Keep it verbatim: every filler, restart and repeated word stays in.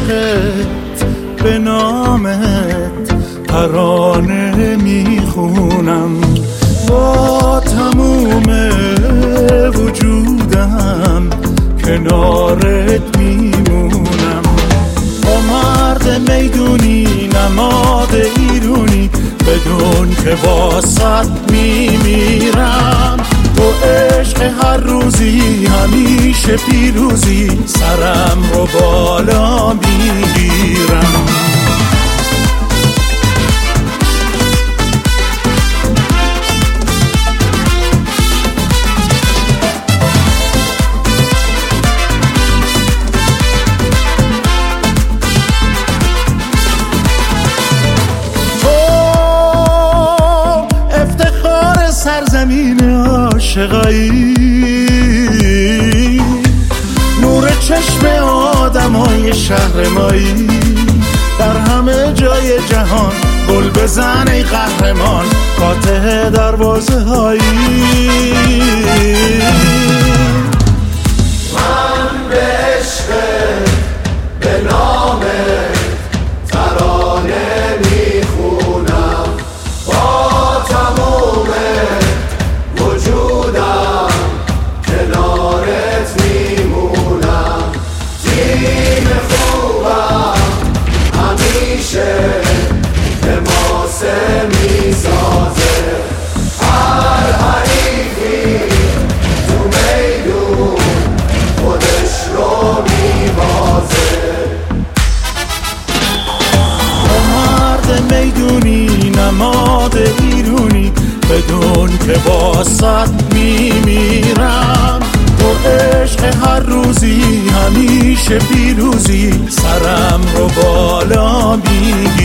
عشقت به نامت ترانه میخونم، با تموم وجودم کنارت میمونم. با مرد میدونی نماد ایرونی، بدون که واسط میمیرم. تو عشق هر روزی همیشه پیروزی، سرم رو بالا میگیرم. سرزمین عاشقایی، نور چشم آدمای شهر مایی، در همه جای جهان گل بزن ای قهرمان، فاتح دروازه هایی. من به عشق به نام ترانه میخونم، با تموم وجودم کنارت میمونم. تیم خوبم همیشه تماسه میسازه، هر حریفی تو میدون خودش رو میبازه. مرد میدونی نماد ایرونی، بدون که واسط میمیرم. تو عشق هر روزی همیشه پیروزی، سرم رو بالا میگیرم.